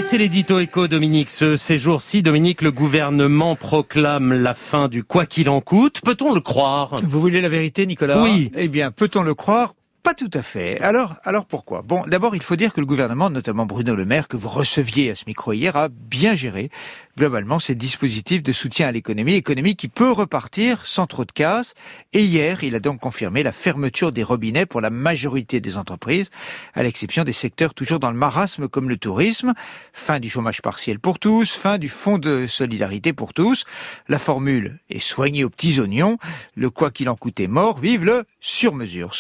c'est l'édito éco, Dominique. Ces jours-ci, Dominique, le gouvernement proclame la fin du quoi qu'il en coûte. Peut-on le croire ? Vous voulez la vérité, Nicolas ? Oui. Eh bien, peut-on le croire ? Pas tout à fait. Alors pourquoi ? Bon, d'abord, il faut dire que le gouvernement, notamment Bruno Le Maire, que vous receviez à ce micro hier, a bien géré, globalement, ces dispositifs de soutien à l'économie qui peut repartir sans trop de casse. Et hier, il a donc confirmé la fermeture des robinets pour la majorité des entreprises, à l'exception des secteurs toujours dans le marasme comme le tourisme. Fin du chômage partiel pour tous, fin du fonds de solidarité pour tous. La formule est soignée aux petits oignons. Le quoi qu'il en coûte est mort, vive le sur-mesure.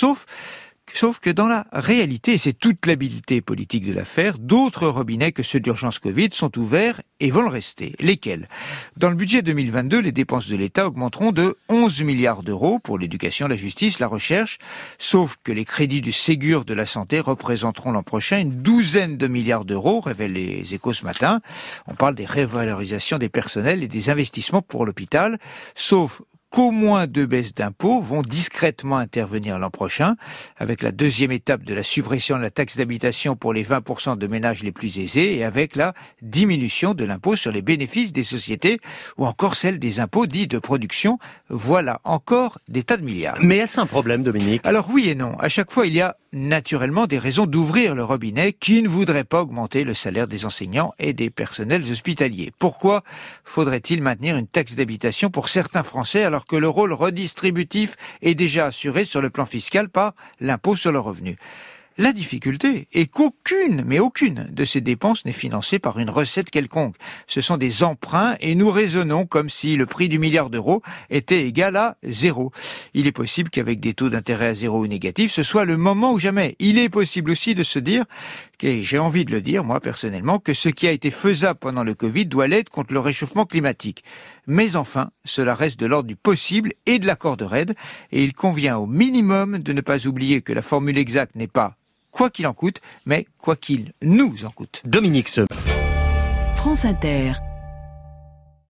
Sauf que dans la réalité, et c'est toute l'habileté politique de l'affaire, d'autres robinets que ceux d'urgence Covid sont ouverts et vont le rester. Lesquels ? Dans le budget 2022, les dépenses de l'État augmenteront de 11 milliards d'euros pour l'éducation, la justice, la recherche, sauf que les crédits du Ségur de la santé représenteront l'an prochain une douzaine de milliards d'euros, révèlent les Échos ce matin. On parle des revalorisations des personnels et des investissements pour l'hôpital, sauf qu'au moins 2 baisses d'impôts vont discrètement intervenir l'an prochain, avec la deuxième étape de la suppression de la taxe d'habitation pour les 20% de ménages les plus aisés et avec la diminution de l'impôt sur les bénéfices des sociétés ou encore celle des impôts dits de production. Voilà encore des tas de milliards. Mais est-ce un problème, Dominique ? Alors oui et non. À chaque fois, il y a naturellement des raisons d'ouvrir le robinet qui ne voudraient pas augmenter le salaire des enseignants et des personnels hospitaliers. Pourquoi faudrait-il maintenir une taxe d'habitation pour certains Français alors que le rôle redistributif est déjà assuré sur le plan fiscal par l'impôt sur le revenu ? La difficulté est qu'aucune de ces dépenses n'est financée par une recette quelconque. Ce sont des emprunts et nous raisonnons comme si le prix du milliard d'euros était égal à 0. Il est possible qu'avec des taux d'intérêt à 0 ou négatifs, ce soit le moment ou jamais. Il est possible aussi de se dire, et j'ai envie de le dire moi personnellement, que ce qui a été faisable pendant le Covid doit l'être contre le réchauffement climatique. Mais enfin, cela reste de l'ordre du possible et de la corde raide, et il convient au minimum de ne pas oublier que la formule exacte n'est pas quoi qu'il en coûte, mais quoi qu'il nous en coûte. Dominique Seum. France Inter.